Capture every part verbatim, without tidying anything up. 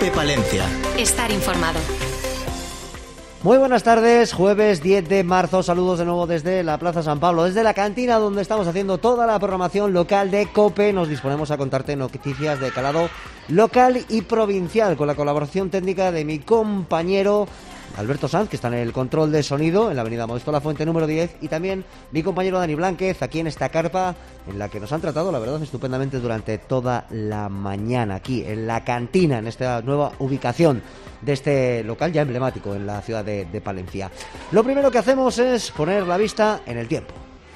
COPE Palencia. Estar informado. Muy buenas tardes, jueves diez de marzo, saludos de nuevo desde la Plaza San Pablo, desde la cantina donde estamos haciendo toda la programación local de COPE. Nos disponemos a contarte noticias de calado local y provincial con la colaboración técnica de mi compañero Alberto Sanz, que está en el control de sonido en la avenida Modesto Lafuente número diez, y también mi compañero Dani Blánquez aquí en esta carpa en la que nos han tratado, la verdad, estupendamente durante toda la mañana, aquí en la cantina, en esta nueva ubicación de este local ya emblemático en la ciudad de, de Palencia. Lo primero que hacemos es poner la vista en el tiempo.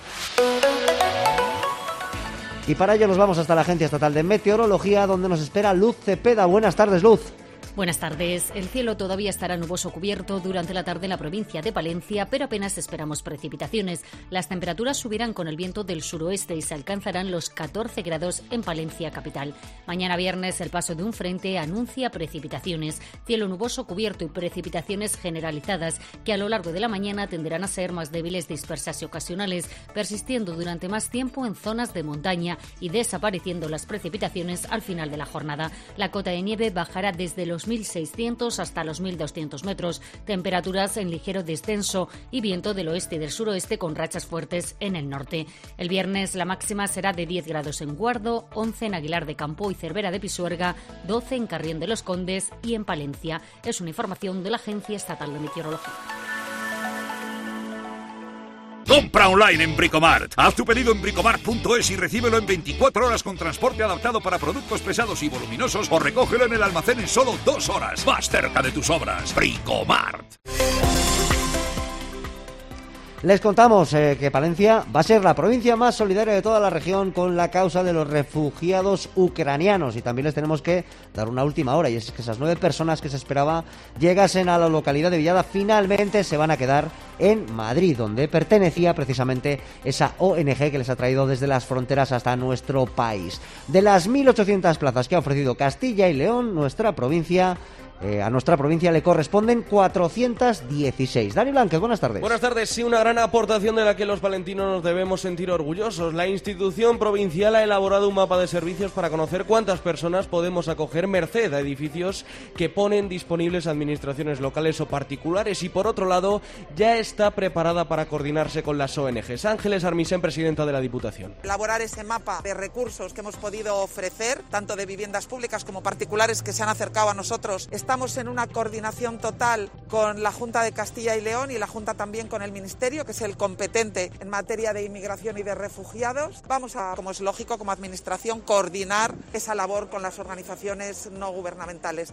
Y para ello nos vamos hasta la Agencia Estatal de Meteorología, donde nos espera Luz Cepeda. Buenas tardes, Luz. Buenas tardes. El cielo todavía estará nuboso cubierto durante la tarde en la provincia de Palencia, pero apenas esperamos precipitaciones. Las temperaturas subirán con el viento del suroeste y se alcanzarán los catorce grados en Palencia capital. Mañana viernes el paso de un frente anuncia precipitaciones. Cielo nuboso cubierto y precipitaciones generalizadas que a lo largo de la mañana tenderán a ser más débiles, dispersas y ocasionales, persistiendo durante más tiempo en zonas de montaña y desapareciendo las precipitaciones al final de la jornada. La cota de nieve bajará desde los mil seiscientos hasta los mil doscientos metros, temperaturas en ligero descenso y viento del oeste y del suroeste con rachas fuertes en el norte. El viernes la máxima será de diez grados en Guardo, once en Aguilar de Campo y Cervera de Pisuerga, doce en Carrión de los Condes y en Palencia. Es una información de la Agencia Estatal de Meteorología. Compra online en Bricomart. Haz tu pedido en bricomart punto es y recíbelo en veinticuatro horas con transporte adaptado para productos pesados y voluminosos, o recógelo en el almacén en solo dos horas. Más cerca de tus obras. Bricomart. Les contamos eh, que Palencia va a ser la provincia más solidaria de toda la región con la causa de los refugiados ucranianos, y también les tenemos que dar una última hora, y es que esas nueve personas que se esperaba llegasen a la localidad de Villada finalmente se van a quedar en Madrid, donde pertenecía precisamente esa O N G que les ha traído desde las fronteras hasta nuestro país. De las mil ochocientas plazas que ha ofrecido Castilla y León, nuestra provincia... Eh, a nuestra provincia le corresponden cuatrocientas dieciséis. Dani Blanque, buenas tardes. Buenas tardes. Sí, una gran aportación de la que los palentinos nos debemos sentir orgullosos. La institución provincial ha elaborado un mapa de servicios para conocer cuántas personas podemos acoger merced a edificios que ponen disponibles administraciones locales o particulares, y por otro lado ya está preparada para coordinarse con las O N Ges. Ángeles Armisen, presidenta de la Diputación. Elaborar ese mapa de recursos que hemos podido ofrecer, tanto de viviendas públicas como particulares que se han acercado a nosotros. Estamos en una coordinación total con la Junta de Castilla y León y la Junta también con el Ministerio, que es el competente en materia de inmigración y de refugiados. Vamos a, como es lógico, como administración, coordinar esa labor con las organizaciones no gubernamentales.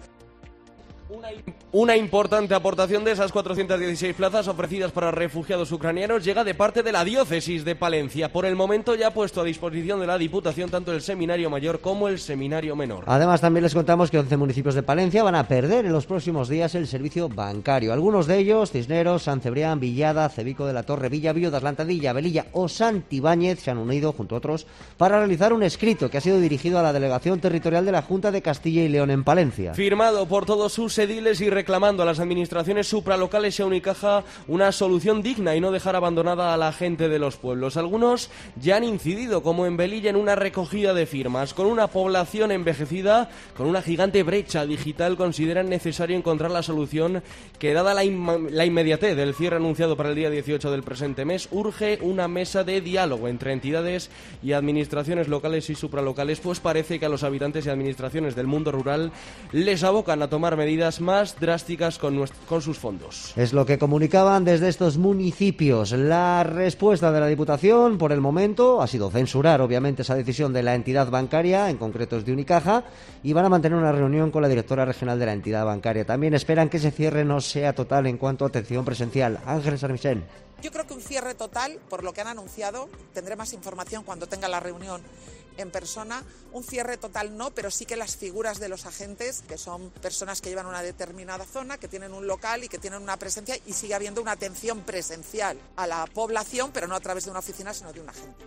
Una, una importante aportación de esas cuatrocientas dieciséis plazas ofrecidas para refugiados ucranianos llega de parte de la diócesis de Palencia. Por el momento ya ha puesto a disposición de la Diputación tanto el seminario mayor como el seminario menor. Además, también les contamos que once municipios de Palencia van a perder en los próximos días el servicio bancario. Algunos de ellos, Cisneros, San Cebrián, Villada, Cebico de la Torre, Villavío, de Atlantadilla, Velilla o Santibáñez se han unido, junto a otros, para realizar un escrito que ha sido dirigido a la Delegación Territorial de la Junta de Castilla y León en Palencia. Firmado por todos sus ediles y reclamando a las administraciones supralocales y a Unicaja una solución digna y no dejar abandonada a la gente de los pueblos. Algunos ya han incidido, como en Velilla, en una recogida de firmas. Con una población envejecida, con una gigante brecha digital, consideran necesario encontrar la solución que, dada la, inma- la inmediatez del cierre anunciado para el día dieciocho del presente mes, urge una mesa de diálogo entre entidades y administraciones locales y supralocales, pues parece que a los habitantes y administraciones del mundo rural les abocan a tomar medidas más drásticas con, nuestro, con sus fondos. Es lo que comunicaban desde estos municipios. La respuesta de la Diputación, por el momento, ha sido censurar, obviamente, esa decisión de la entidad bancaria, en concreto es de Unicaja, y van a mantener una reunión con la directora regional de la entidad bancaria. También esperan que ese cierre no sea total en cuanto a atención presencial. Ángeles Armisen. Yo creo que un cierre total, por lo que han anunciado, tendré más información cuando tenga la reunión en persona. Un cierre total no, pero sí que las figuras de los agentes, que son personas que llevan una determinada zona, que tienen un local y que tienen una presencia, y sigue habiendo una atención presencial a la población, pero no a través de una oficina, sino de un agente.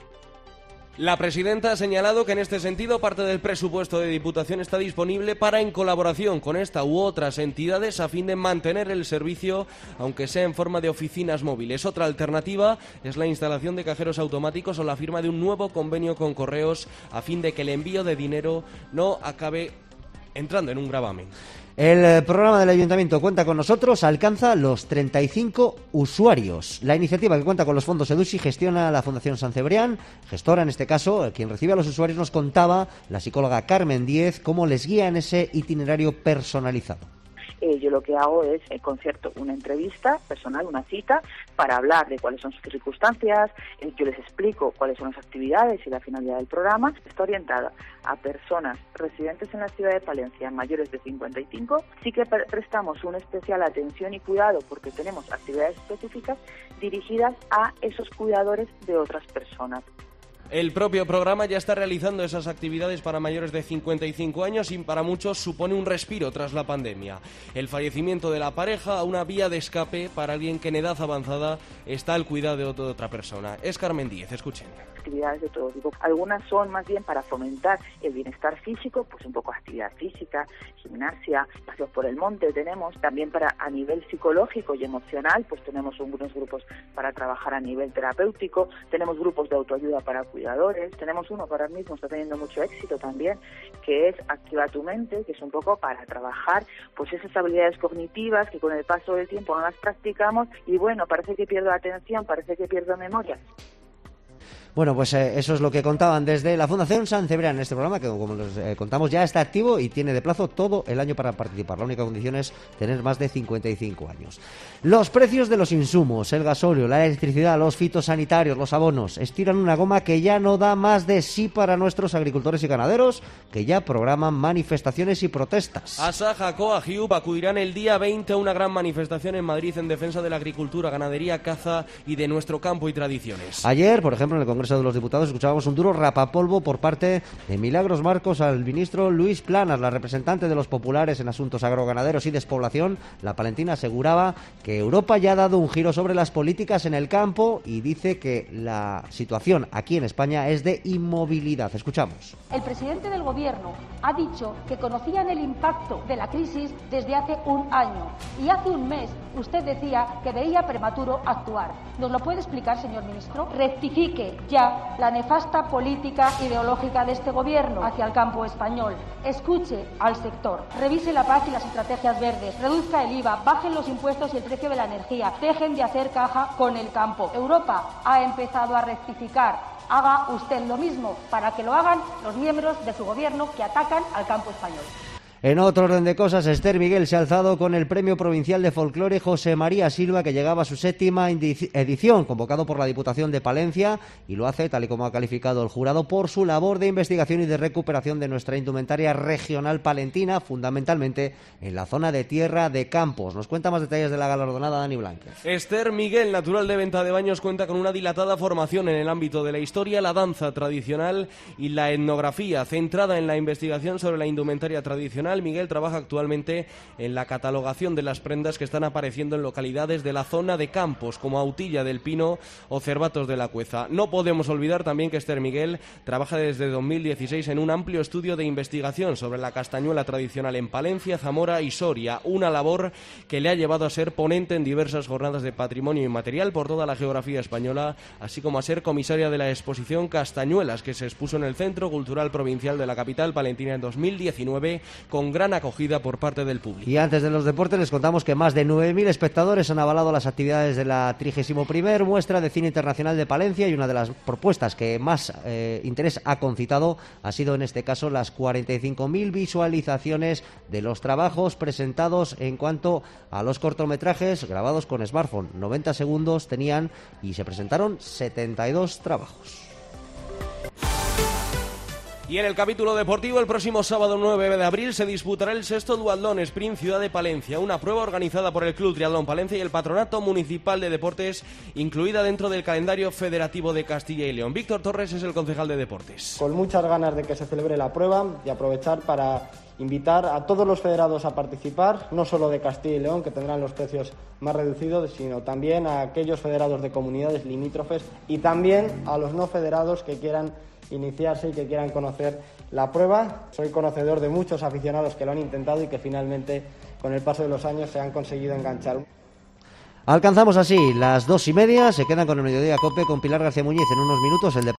La presidenta ha señalado que en este sentido parte del presupuesto de Diputación está disponible para, en colaboración con esta u otras entidades, a fin de mantener el servicio, aunque sea en forma de oficinas móviles. Otra alternativa es la instalación de cajeros automáticos o la firma de un nuevo convenio con Correos, a fin de que el envío de dinero no acabe entrando en un gravamen. El programa del Ayuntamiento Cuenta con Nosotros alcanza los treinta y cinco usuarios. La iniciativa, que cuenta con los fondos EDUSI, gestiona la Fundación San Cebrián, gestora en este caso, quien recibe a los usuarios. Nos contaba la psicóloga Carmen Díez cómo les guía en ese itinerario personalizado. Eh, yo lo que hago es eh, concierto una entrevista personal, una cita, para hablar de cuáles son sus circunstancias. Eh, yo les explico cuáles son las actividades y la finalidad del programa. Está orientada a personas residentes en la ciudad de Palencia, mayores de cincuenta y cinco. Sí que pre- prestamos una especial atención y cuidado porque tenemos actividades específicas dirigidas a esos cuidadores de otras personas. El propio programa ya está realizando esas actividades para mayores de cincuenta y cinco años y para muchos supone un respiro tras la pandemia. El fallecimiento de la pareja, una vía de escape para alguien que en edad avanzada está al cuidado de otra persona. Es Carmen Díez, escuchen. Actividades de todo tipo. Algunas son más bien para fomentar el bienestar físico, pues un poco de actividad física, gimnasia, paseos por el monte tenemos. También para a nivel psicológico y emocional, pues tenemos unos grupos para trabajar a nivel terapéutico, tenemos grupos de autoayuda para cuidadores, tenemos uno que ahora mismo está teniendo mucho éxito también, que es Activa tu mente, que es un poco para trabajar pues esas habilidades cognitivas que con el paso del tiempo no las practicamos y bueno, parece que pierdo atención, parece que pierdo memoria. Bueno, pues eh, eso es lo que contaban desde la Fundación San Cebrián en este programa, que como les eh, contamos ya está activo y tiene de plazo todo el año para participar. La única condición es tener más de cincuenta y cinco años. Los precios de los insumos, el gasóleo, la electricidad, los fitosanitarios, los abonos, estiran una goma que ya no da más de sí para nuestros agricultores y ganaderos, que ya programan manifestaciones y protestas. Asaja, Coag y U P acudirán el día veinte a una gran manifestación en Madrid en defensa de la agricultura, ganadería, caza y de nuestro campo y tradiciones. Ayer, por ejemplo, en el Congreso de los Diputados escuchábamos un duro rapapolvo por parte de Milagros Marcos al ministro Luis Planas, la representante de los populares en asuntos agroganaderos y despoblación. La palentina aseguraba que Europa ya ha dado un giro sobre las políticas en el campo y dice que la situación aquí en España es de inmovilidad. Escuchamos. El presidente del Gobierno ha dicho que conocían el impacto de la crisis desde hace un año y hace un mes usted decía que veía prematuro actuar. ¿Nos lo puede explicar, señor ministro? Rectifique ya la nefasta política ideológica de este Gobierno hacia el campo español. Escuche al sector, revise la P A C y las estrategias verdes, reduzca el I V A, bajen los impuestos y el precio de la energía, dejen de hacer caja con el campo. Europa ha empezado a rectificar. Haga usted lo mismo para que lo hagan los miembros de su Gobierno que atacan al campo español. En otro orden de cosas, Esther Miguel se ha alzado con el Premio Provincial de Folclore José María Silva, que llegaba a su séptima edición, convocado por la Diputación de Palencia, y lo hace, tal y como ha calificado el jurado, por su labor de investigación y de recuperación de nuestra indumentaria regional palentina, fundamentalmente en la zona de Tierra de Campos. Nos cuenta más detalles de la galardonada Dani Blanquez. Esther Miguel, natural de Ventadebaños, cuenta con una dilatada formación en el ámbito de la historia, la danza tradicional y la etnografía, centrada en la investigación sobre la indumentaria tradicional. Miguel trabaja actualmente en la catalogación de las prendas que están apareciendo en localidades de la zona de Campos, como Autilla del Pino o Cervatos de la Cueza. No podemos olvidar también que Esther Miguel trabaja desde dos mil dieciséis en un amplio estudio de investigación sobre la castañuela tradicional en Palencia, Zamora y Soria, una labor que le ha llevado a ser ponente en diversas jornadas de patrimonio inmaterial por toda la geografía española, así como a ser comisaria de la exposición Castañuelas, que se expuso en el Centro Cultural Provincial de la capital palentina en dos mil diecinueve, con gran acogida por parte del público. Y antes de los deportes les contamos que más de nueve mil espectadores han avalado las actividades de la trigésima primera Muestra de Cine Internacional de Palencia, y una de las propuestas que más eh, interés ha concitado ha sido en este caso las cuarenta y cinco mil visualizaciones de los trabajos presentados en cuanto a los cortometrajes grabados con smartphone. noventa segundos tenían y se presentaron setenta y dos trabajos. Y en el capítulo deportivo, el próximo sábado nueve de abril se disputará el sexto Duatlón Sprint Ciudad de Palencia, una prueba organizada por el Club Triatlón Palencia y el Patronato Municipal de Deportes, incluida dentro del calendario federativo de Castilla y León. Víctor Torres es el concejal de Deportes. Con muchas ganas de que se celebre la prueba y aprovechar para invitar a todos los federados a participar, no solo de Castilla y León, que tendrán los precios más reducidos, sino también a aquellos federados de comunidades limítrofes y también a los no federados que quieran iniciarse y que quieran conocer la prueba. Soy conocedor de muchos aficionados que lo han intentado y que finalmente, con el paso de los años, se han conseguido enganchar. Alcanzamos así las dos y media, se quedan con el Mediodía Cope con Pilar García Muñiz en unos minutos. El de